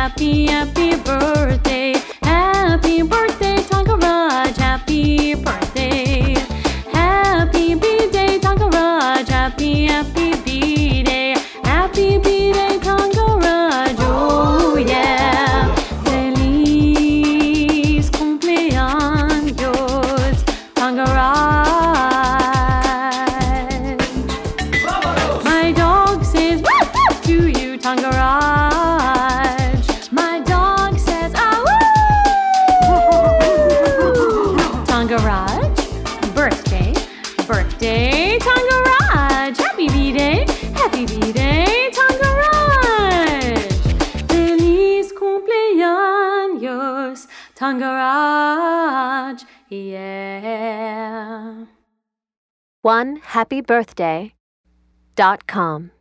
happy, happy birthday. Happy birthday, Tangaraj, happy birthday. Happy B-Day, Tangaraj, happy, happy B-Day. Happy B-Day, Tangaraj, oh yeah. Feliz cumpleaños, Tangaraj. My dog says woo to you, Tangaraj. My dog says ah woo. Tangaraj, birthday, birthday, Tangaraj. Happy B-Day, happy B-Day, Tangaraj. Feliz cumpleaños, Tangaraj, yeah. OneHappyBirthday.com